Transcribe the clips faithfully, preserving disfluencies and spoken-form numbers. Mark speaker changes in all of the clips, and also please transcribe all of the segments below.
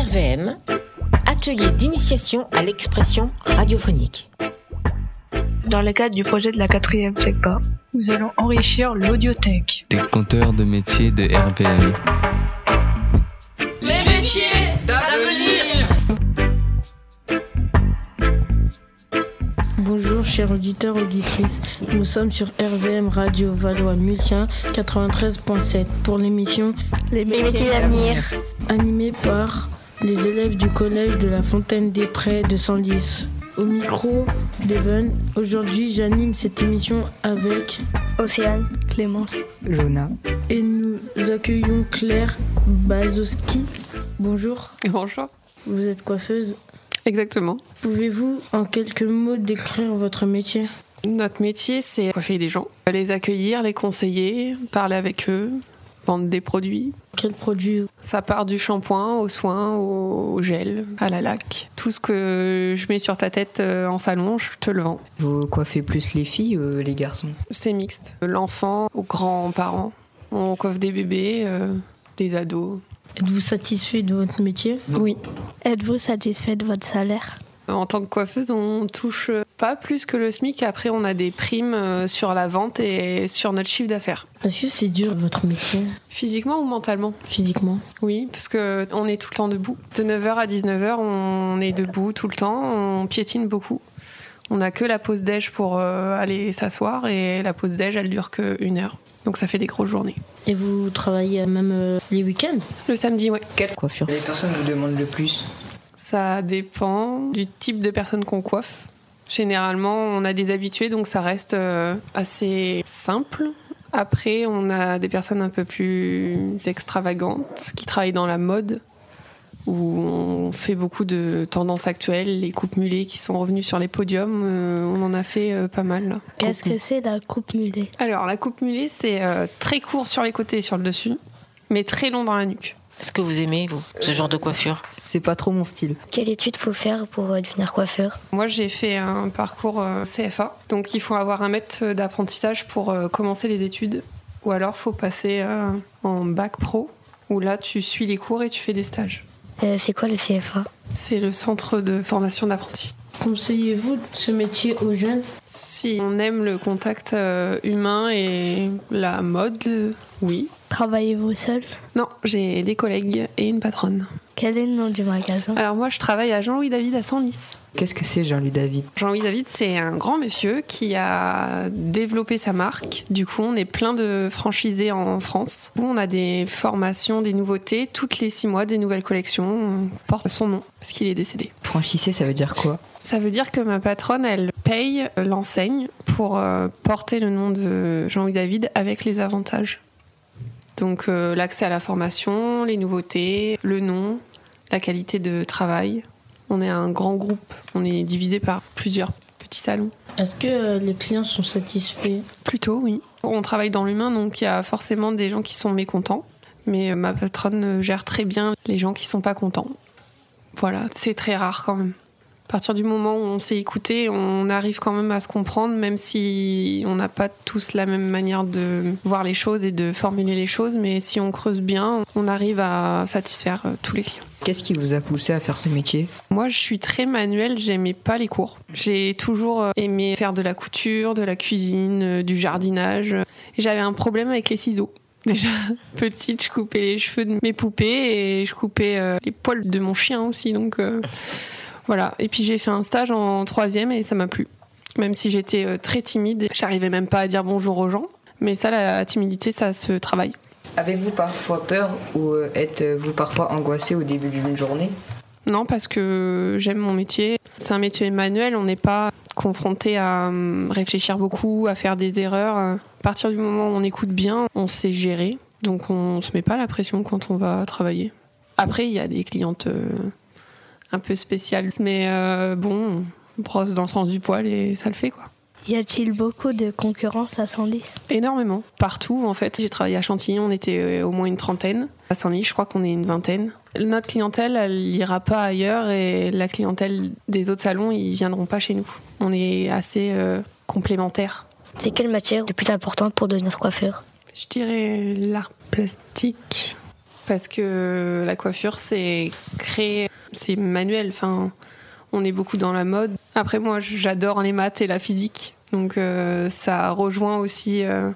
Speaker 1: R V M, atelier d'initiation à l'expression radiophonique.
Speaker 2: Dans le cadre du projet de la quatrième SECPA,
Speaker 3: nous allons enrichir l'audiothèque
Speaker 4: des compteurs de métiers de R V M.
Speaker 5: Les métiers d'avenir.
Speaker 6: Bonjour chers auditeurs, auditrices, nous sommes sur R V M Radio Valois-Multien quatre-vingt-treize virgule sept pour l'émission
Speaker 7: Les métiers d'avenir,
Speaker 6: animée par les élèves du collège de la Fontaine des Prés de Senlis. Au micro d'Even, aujourd'hui j'anime cette émission avec
Speaker 7: Océane, Clémence,
Speaker 8: Jonah.
Speaker 6: Et nous accueillons Claire Bazowski. Bonjour.
Speaker 9: Bonjour.
Speaker 6: Vous êtes coiffeuse ?
Speaker 9: Exactement.
Speaker 6: Pouvez-vous en quelques mots décrire votre métier ?
Speaker 9: Notre métier, c'est coiffer des gens, les accueillir, les conseiller, parler avec eux, vendre des produits.
Speaker 6: Quels produits ?
Speaker 9: Ça part du shampoing au soin, au gel, à la laque. Tout ce que je mets sur ta tête en salon, je te le vends.
Speaker 8: Vous coiffez plus les filles ou les garçons ?
Speaker 9: C'est mixte. L'enfant aux grands-parents. On coiffe des bébés, euh, des ados.
Speaker 6: Êtes-vous satisfait de votre métier ?
Speaker 9: Oui.
Speaker 7: Êtes-vous satisfait de votre salaire ?
Speaker 9: En tant que coiffeuse, on touche pas plus que le SMIC. Après, on a des primes sur la vente et sur notre chiffre d'affaires.
Speaker 6: Est-ce que c'est dur, votre métier ?
Speaker 9: Physiquement ou mentalement ?
Speaker 6: Physiquement.
Speaker 9: Oui, parce qu'on est tout le temps debout. De neuf heures à dix-neuf heures, on est debout tout le temps. On piétine beaucoup. On n'a que la pause déj pour aller s'asseoir. Et la pause déj, elle dure qu'une heure. Donc ça fait des grosses journées.
Speaker 6: Et vous travaillez même euh, les week-ends ?
Speaker 9: Le samedi, ouais.
Speaker 8: Quelle coiffure les personnes vous demandent le plus ?
Speaker 9: Ça dépend du type de personne qu'on coiffe. Généralement, on a des habitués, donc ça reste euh, assez simple. Après, on a des personnes un peu plus extravagantes qui travaillent dans la mode, où on fait beaucoup de tendances actuelles, les coupes mulets qui sont revenues sur les podiums, euh, on en a fait euh, pas mal. Là.
Speaker 7: Qu'est-ce que c'est la coupe mulet ?
Speaker 9: Alors, la coupe mulet, c'est euh, très court sur les côtés et sur le dessus, mais très long dans la nuque.
Speaker 1: Est-ce que vous aimez, vous, ce genre de coiffure ?
Speaker 8: C'est pas trop mon style.
Speaker 7: Quelle étude faut faire pour euh, devenir coiffeur ?
Speaker 9: Moi, j'ai fait un parcours euh, C F A, donc il faut avoir un maître d'apprentissage pour euh, commencer les études, ou alors faut passer euh, en bac pro, où là, tu suis les cours et tu fais des stages.
Speaker 7: Euh, c'est quoi le C F A ?
Speaker 9: C'est le centre de formation d'apprentis.
Speaker 6: Conseillez-vous ce métier aux jeunes ?
Speaker 9: Si on aime le contact euh, humain et la mode, euh, oui.
Speaker 7: Travaillez-vous seul ?
Speaker 9: Non, j'ai des collègues et une patronne.
Speaker 7: Quel est le nom du magasin ?
Speaker 9: Alors moi, je travaille à Jean-Louis David à Senlis.
Speaker 8: Qu'est-ce que c'est Jean-Louis David ?
Speaker 9: Jean-Louis David, c'est un grand monsieur qui a développé sa marque. Du coup, on est plein de franchisés en France. Où on a des formations, des nouveautés. Toutes les six mois, des nouvelles collections. On porte son nom, parce qu'il est décédé.
Speaker 8: Franchisé, ça veut dire quoi ?
Speaker 9: Ça veut dire que ma patronne, elle paye l'enseigne pour euh, porter le nom de Jean-Louis David avec les avantages. Donc euh, l'accès à la formation, les nouveautés, le nom, la qualité de travail. On est un grand groupe, on est divisé par plusieurs petits salons.
Speaker 6: Est-ce que euh, les clients sont satisfaits ?
Speaker 9: Plutôt, oui. On travaille dans l'humain, donc il y a forcément des gens qui sont mécontents. Mais euh, ma patronne gère très bien les gens qui sont pas contents. Voilà, c'est très rare quand même. À partir du moment où on s'est écouté, on arrive quand même à se comprendre, même si on n'a pas tous la même manière de voir les choses et de formuler les choses. Mais si on creuse bien, on arrive à satisfaire tous les clients.
Speaker 8: Qu'est-ce qui vous a poussé à faire ce métier ?
Speaker 9: Moi, je suis très manuelle, j'aimais pas les cours. J'ai toujours aimé faire de la couture, de la cuisine, du jardinage. Et j'avais un problème avec les ciseaux. Déjà, petite, je coupais les cheveux de mes poupées et je coupais euh, les poils de mon chien aussi, donc... Euh... Voilà, et puis j'ai fait un stage en troisième et ça m'a plu. Même si j'étais très timide, j'arrivais même pas à dire bonjour aux gens. Mais ça, la timidité, ça se travaille.
Speaker 8: Avez-vous parfois peur ou êtes-vous parfois angoissé au début d'une journée ?
Speaker 9: Non, parce que j'aime mon métier. C'est un métier manuel, on n'est pas confronté à réfléchir beaucoup, à faire des erreurs. À partir du moment où on écoute bien, on sait gérer. Donc on se met pas la pression quand on va travailler. Après, il y a des clientes... Euh... un peu spécial, mais euh, bon, on brosse dans le sens du poil et ça le fait, quoi.
Speaker 7: Y a-t-il beaucoup de concurrence à Senlis ?
Speaker 9: Énormément, partout en fait. J'ai travaillé à Chantilly, on était au moins une trentaine. À Senlis, je crois qu'on est une vingtaine. Notre clientèle, elle n'ira pas ailleurs et la clientèle des autres salons, ils viendront pas chez nous. On est assez euh, complémentaires.
Speaker 7: C'est quelle matière la plus importante pour devenir coiffeur ?
Speaker 9: Je dirais l'art plastique. Parce que la coiffure, c'est créé, c'est manuel. Enfin, on est beaucoup dans la mode. Après, moi, j'adore les maths et la physique. Donc, euh, ça rejoint aussi euh,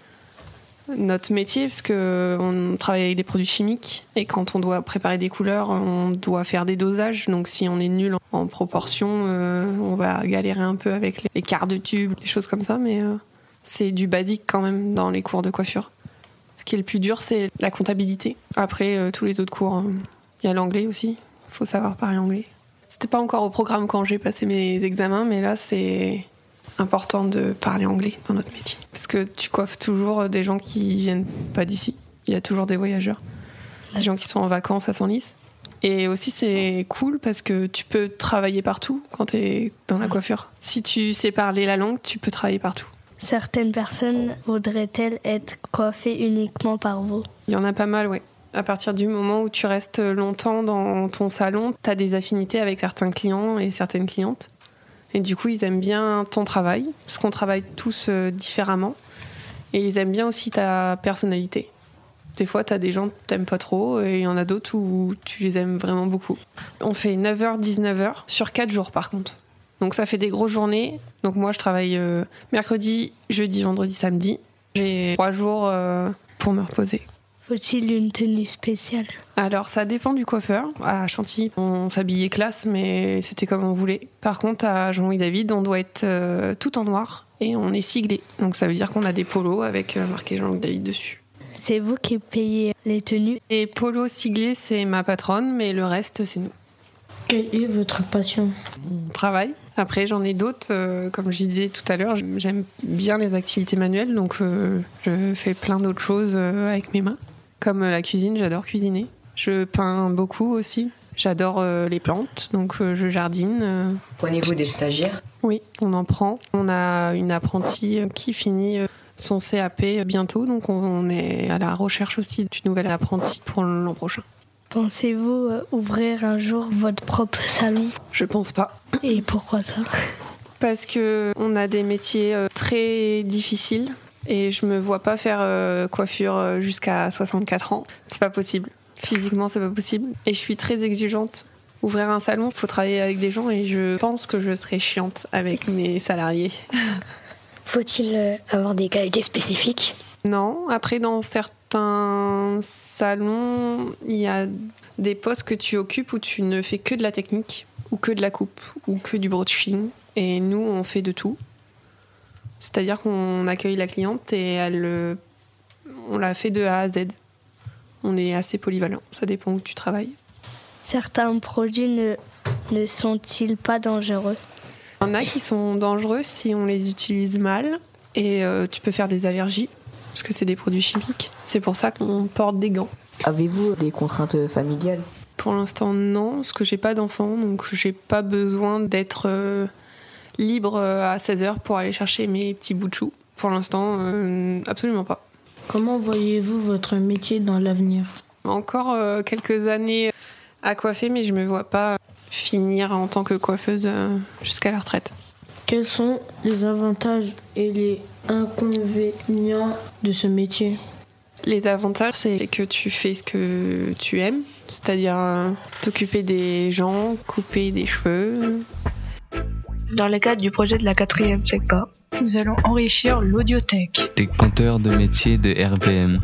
Speaker 9: notre métier, parce qu'on travaille avec des produits chimiques. Et quand on doit préparer des couleurs, on doit faire des dosages. Donc, si on est nul en proportion, euh, on va galérer un peu avec les quarts de tube, les choses comme ça. Mais euh, c'est du basique quand même dans les cours de coiffure. Ce qui est le plus dur, c'est la comptabilité. Après, euh, tous les autres cours, il euh, y a l'anglais aussi. Il faut savoir parler anglais. C'était pas encore au programme quand j'ai passé mes examens, mais là, c'est important de parler anglais dans notre métier. Parce que tu coiffes toujours des gens qui viennent pas d'ici. Il y a toujours des voyageurs. Des gens qui sont en vacances à Senlis. Et aussi, c'est cool parce que tu peux travailler partout quand tu es dans la coiffure. Si tu sais parler la langue, tu peux travailler partout.
Speaker 7: Certaines personnes voudraient-elles être coiffées uniquement par vous?
Speaker 9: Il y en a pas mal, ouais. À partir du moment où tu restes longtemps dans ton salon, tu as des affinités avec certains clients et certaines clientes. Et du coup, ils aiment bien ton travail, parce qu'on travaille tous différemment. Et ils aiment bien aussi ta personnalité. Des fois, tu as des gens que tu n'aimes pas trop, et il y en a d'autres où tu les aimes vraiment beaucoup. On fait neuf heures dix-neuf heures sur quatre jours, par contre. Donc ça fait des grosses journées. Donc moi, je travaille euh, mercredi, jeudi, vendredi, samedi. J'ai trois jours euh, pour me reposer.
Speaker 7: Faut-il une tenue spéciale?
Speaker 9: Alors ça dépend du coiffeur. À Chantilly, on s'habillait classe, mais c'était comme on voulait. Par contre, à Jean-Louis David, on doit être euh, tout en noir et on est siglé. Donc ça veut dire qu'on a des polos avec euh, marqué Jean-Louis David dessus.
Speaker 7: C'est vous qui payez les tenues?
Speaker 9: Les polos siglés, c'est ma patronne, mais le reste, c'est nous.
Speaker 6: Quelle est votre passion?
Speaker 9: Mon travail. Après, j'en ai d'autres. Euh, comme je disais tout à l'heure, j'aime bien les activités manuelles, donc euh, je fais plein d'autres choses euh, avec mes mains. Comme euh, la cuisine, j'adore cuisiner. Je peins beaucoup aussi. J'adore euh, les plantes, donc euh, je jardine. Euh.
Speaker 8: Prenez-vous des stagiaires?
Speaker 9: Oui, on en prend. On a une apprentie qui finit euh, son C A P bientôt, donc on, on est à la recherche aussi d'une nouvelle apprentie pour l'an prochain.
Speaker 7: Pensez-vous euh, ouvrir un jour votre propre salon?
Speaker 9: Je pense pas.
Speaker 7: Et pourquoi ça?
Speaker 9: Parce qu'on a des métiers euh, très difficiles et je me vois pas faire euh, coiffure jusqu'à soixante-quatre ans. C'est pas possible. Physiquement, c'est pas possible. Et je suis très exigeante. Ouvrir un salon, il faut travailler avec des gens et je pense que je serai chiante avec mes salariés.
Speaker 10: Faut-il avoir des qualités spécifiques?
Speaker 9: Non. Après, dans certains salons, il y a des postes que tu occupes où tu ne fais que de la technique, ou que de la coupe, ou que du brushing. Et nous, on fait de tout. C'est-à-dire qu'on accueille la cliente et elle, on la fait de A à Z. On est assez polyvalent. Ça dépend où tu travailles.
Speaker 7: Certains produits ne, ne sont-ils pas dangereux?
Speaker 9: Il y en a qui sont dangereux si on les utilise mal. Et euh, tu peux faire des allergies. Parce que c'est des produits chimiques. C'est pour ça qu'on porte des gants.
Speaker 8: Avez-vous des contraintes familiales?
Speaker 9: Pour l'instant, non, parce que j'ai pas d'enfant, donc j'ai pas besoin d'être euh, libre à seize heures pour aller chercher mes petits bouts de chou. Pour l'instant, euh, absolument pas.
Speaker 6: Comment voyez-vous votre métier dans l'avenir?
Speaker 9: Encore euh, quelques années à coiffer, mais je me vois pas finir en tant que coiffeuse euh, jusqu'à la retraite.
Speaker 6: Quels sont les avantages et les inconvénients de ce métier?
Speaker 9: Les avantages, c'est que tu fais ce que tu aimes, c'est-à-dire euh, t'occuper des gens, couper des cheveux.
Speaker 2: Dans le cadre du projet de la quatrième SECPA,
Speaker 3: nous allons enrichir l'audiothèque.
Speaker 4: Des compteurs de métiers de R P M.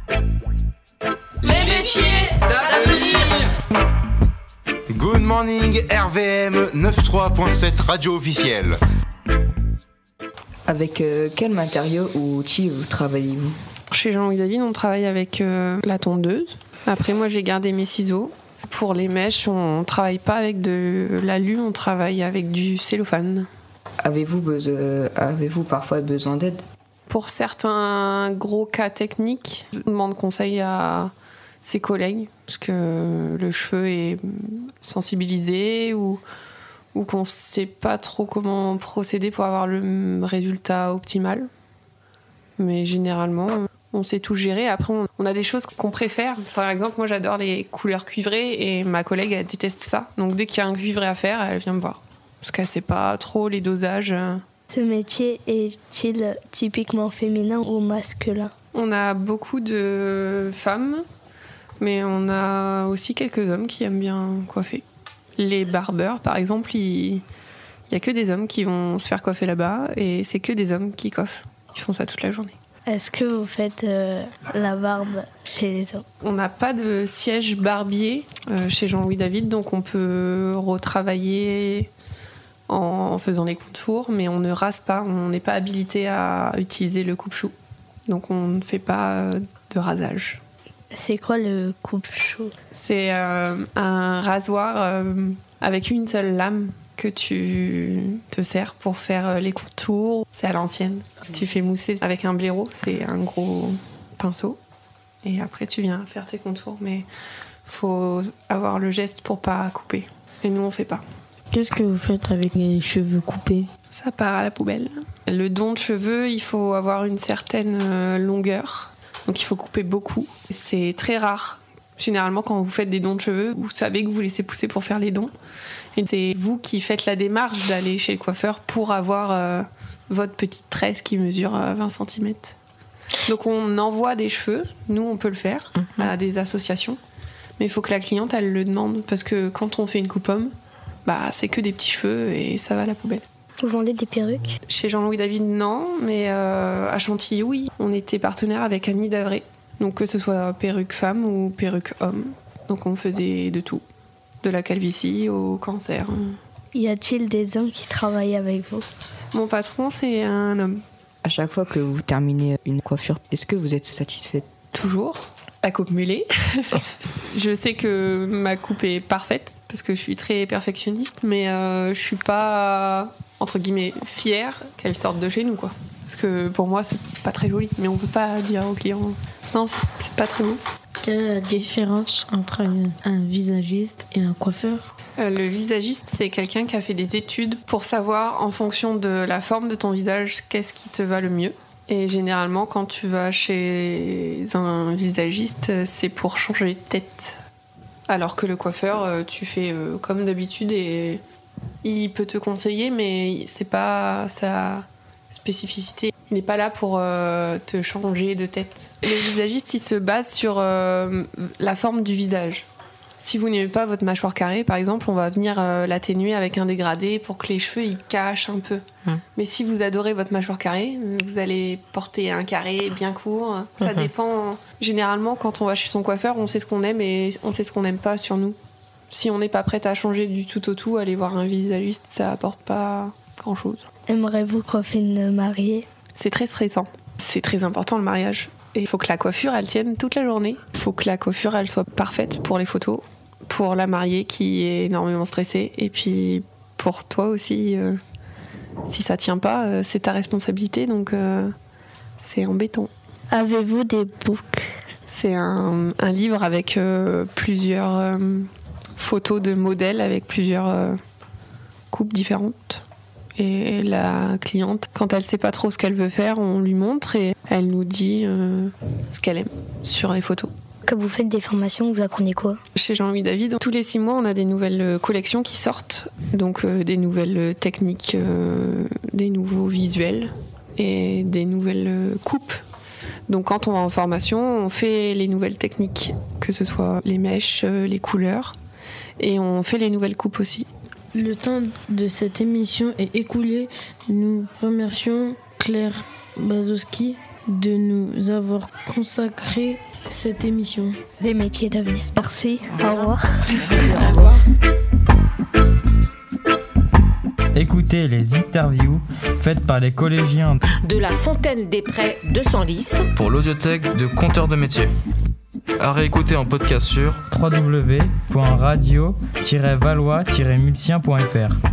Speaker 5: Les métiers d'avenir.
Speaker 11: Good morning R V M quatre-vingt-treize point sept radio officielle.
Speaker 8: Avec euh, quel matériau ou outil vous travaillez-vous?
Speaker 9: Chez Jean-Louis David, on travaille avec euh, la tondeuse. Après, moi, j'ai gardé mes ciseaux. Pour les mèches, on ne travaille pas avec de l'alu, on travaille avec du cellophane.
Speaker 8: Avez-vous, besoin, avez-vous parfois besoin d'aide?
Speaker 9: Pour certains gros cas techniques, je demande conseil à ses collègues, parce que le cheveu est sensibilisé ou, ou qu'on ne sait pas trop comment procéder pour avoir le résultat optimal. Mais généralement, on sait tout gérer. Après, on a des choses qu'on préfère. Par exemple, moi, j'adore les couleurs cuivrées et ma collègue, elle déteste ça. Donc, dès qu'il y a un cuivré à faire, elle vient me voir. Parce qu'elle ne sait pas trop les dosages.
Speaker 7: Ce métier est-il typiquement féminin ou masculin?
Speaker 9: On a beaucoup de femmes, Mais on a aussi quelques hommes qui aiment bien coiffer. Les barbeurs, par exemple, il n'y a que des hommes qui vont se faire coiffer là-bas et c'est que des hommes qui coiffent. Ils font ça toute la journée.
Speaker 7: Est-ce que vous faites euh, la barbe chez les hommes ?
Speaker 9: On n'a pas de siège barbier euh, chez Jean-Louis David, donc on peut retravailler en faisant les contours, mais on ne rase pas, on n'est pas habilité à utiliser le coupe-chou. Donc on ne fait pas de rasage.
Speaker 7: C'est quoi le coupe-chou ?
Speaker 9: C'est euh, un rasoir euh, avec une seule lame que tu te sers pour faire les contours. C'est à l'ancienne. Tu fais mousser avec un blaireau, c'est un gros pinceau. Et après tu viens faire tes contours, mais faut avoir le geste pour pas couper. Et nous on fait pas.
Speaker 6: Qu'est-ce que vous faites avec les cheveux coupés ?
Speaker 9: Ça part à la poubelle. Le don de cheveux, il faut avoir une certaine longueur. Donc il faut couper beaucoup. C'est très rare. Généralement, quand vous faites des dons de cheveux, vous savez que vous laissez pousser pour faire les dons. Et c'est vous qui faites la démarche d'aller chez le coiffeur pour avoir euh, votre petite tresse qui mesure euh, vingt centimètres. Donc on envoie des cheveux. Nous, on peut le faire mmh. à des associations. Mais il faut que la cliente, elle le demande. Parce que quand on fait une coupe-homme, bah, c'est que des petits cheveux et ça va à la poubelle.
Speaker 10: Vous vendez des perruques ?
Speaker 9: Chez Jean-Louis David, non, mais euh, à Chantilly, oui. On était partenaire avec Annie Davray, donc que ce soit perruque femme ou perruque homme. Donc on faisait de tout, de la calvitie au cancer.
Speaker 7: Y a-t-il des hommes qui travaillent avec vous ?
Speaker 9: Mon patron, c'est un homme.
Speaker 8: À chaque fois que vous terminez une coiffure, est-ce que vous êtes satisfaite ?
Speaker 9: Toujours. La coupe mulet. Je sais que ma coupe est parfaite parce que je suis très perfectionniste, mais euh, je suis pas, entre guillemets, fière qu'elle sorte de chez nous, quoi. Parce que pour moi, c'est pas très joli, mais on peut pas dire aux clients non, c'est, c'est pas très beau.
Speaker 6: Quelle est la différence entre un, un visagiste et un coiffeur ?
Speaker 9: euh, Le visagiste, c'est quelqu'un qui a fait des études pour savoir, en fonction de la forme de ton visage, qu'est-ce qui te va le mieux. Et généralement, quand tu vas chez un visagiste, c'est pour changer de tête. Alors que le coiffeur, tu fais comme d'habitude et il peut te conseiller, mais c'est pas sa spécificité. Il n'est pas là pour te changer de tête. Le visagiste, il se base sur la forme du visage. Si vous n'aimez pas votre mâchoire carrée, par exemple, on va venir euh, l'atténuer avec un dégradé pour que les cheveux ils cachent un peu. Mmh. Mais si vous adorez votre mâchoire carrée, vous allez porter un carré bien court. Ça mmh. dépend. Généralement, quand on va chez son coiffeur, on sait ce qu'on aime et on sait ce qu'on n'aime pas sur nous. Si on n'est pas prête à changer du tout au tout, aller voir un visagiste, ça apporte pas grand-chose.
Speaker 7: Aimerez-vous coiffer une mariée ?
Speaker 9: C'est très stressant. C'est très important le mariage. Et il faut que la coiffure, elle tienne toute la journée. Il faut que la coiffure, elle soit parfaite pour les photos, pour la mariée qui est énormément stressée, et puis pour toi aussi, euh, si ça tient pas, euh, c'est ta responsabilité, donc euh, c'est embêtant.
Speaker 7: Avez-vous des books ?
Speaker 9: C'est un, un livre avec euh, plusieurs euh, photos de modèles, avec plusieurs euh, coupes différentes. Et la cliente, quand elle sait pas trop ce qu'elle veut faire, on lui montre et elle nous dit euh, ce qu'elle aime sur les photos.
Speaker 10: Quand vous faites des formations, vous apprenez quoi ?
Speaker 9: Chez Jean-Louis David, tous les six mois, on a des nouvelles collections qui sortent, donc euh, des nouvelles techniques, euh, des nouveaux visuels et des nouvelles coupes. Donc quand on va en formation, on fait les nouvelles techniques, que ce soit les mèches, les couleurs, et on fait les nouvelles coupes aussi.
Speaker 6: Le temps de cette émission est écoulé. Nous remercions Claire Bazowski de nous avoir consacré cette émission.
Speaker 10: Les métiers d'avenir. Merci. Au revoir.
Speaker 9: Merci. Au revoir.
Speaker 12: Écoutez les interviews faites par les collégiens
Speaker 1: de la Fontaine des Prés de Senlis
Speaker 11: pour l'audiothèque de Compteurs de métiers. À réécouter en podcast sur
Speaker 12: w w w point radio tiret valois tiret multien point f r.